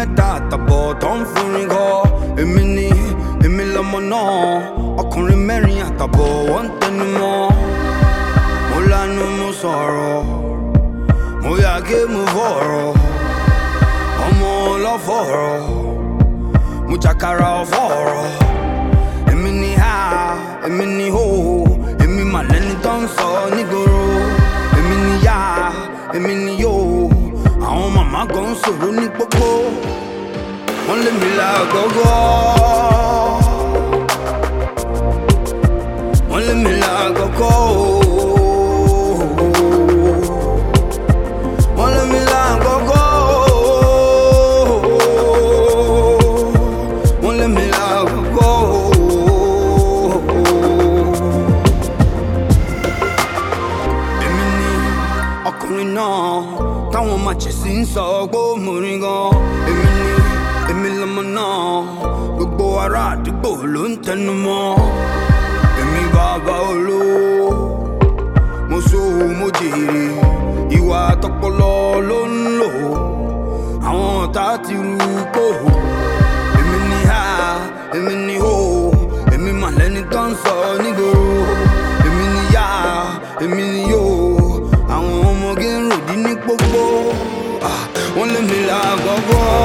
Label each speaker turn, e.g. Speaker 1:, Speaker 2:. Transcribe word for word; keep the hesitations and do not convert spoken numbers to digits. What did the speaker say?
Speaker 1: mẹ́ta àtàbọ̀ tó ń forin kọ. Èmi ni, èmi lọmọ náà. Ọkùnrin mẹ́rin àtàbọ̀ wọ́n ń tẹnu mọ́. Mo lanu mo sọ̀rọ̀, mo yàgé mo fọ̀rọ̀. Ọmọ ọlọ́fọ̀rọ̀, mo jàkàrà ọ̀fọ̀rọ̀. Èmi ni ha, èmi ni ho, èmi mà lẹ́ni tó ń sọ nígboro. Èmi ni yá, èmi ni yó, àwọn màmá kan ń sọ̀rọ̀ ní pópó. Wọ́n lé mi lágọ̀gọ̀, wọ́n lé mi lágọ̀gọ̀, wọ́n lé mi lágọ̀gọ̀, wọ́n lé mi lágọ̀gọ̀. Èmi ni ọkùnrin náà táwọn màchìsì ń sọ pé ó múrin gan. Èmi ni, èmi lọmọ náà, gbogbo ará àdúgbò ló ń tẹnu mọ́. Èmi bàbá olówó, mo sówó mo jèrè, ìwà tọpọlọ ló ń lò, àwọn ọ̀tá ti rú pò. Èmi ni ha, èmi ni ho, èmi mà lẹ́ni tó ń sọ nígboro. Èmi ni yá, èmi ni yó, àwọn ọmọge ń ròdí ní pópó. Wọ́n lé mi lágọ̀gọ̀.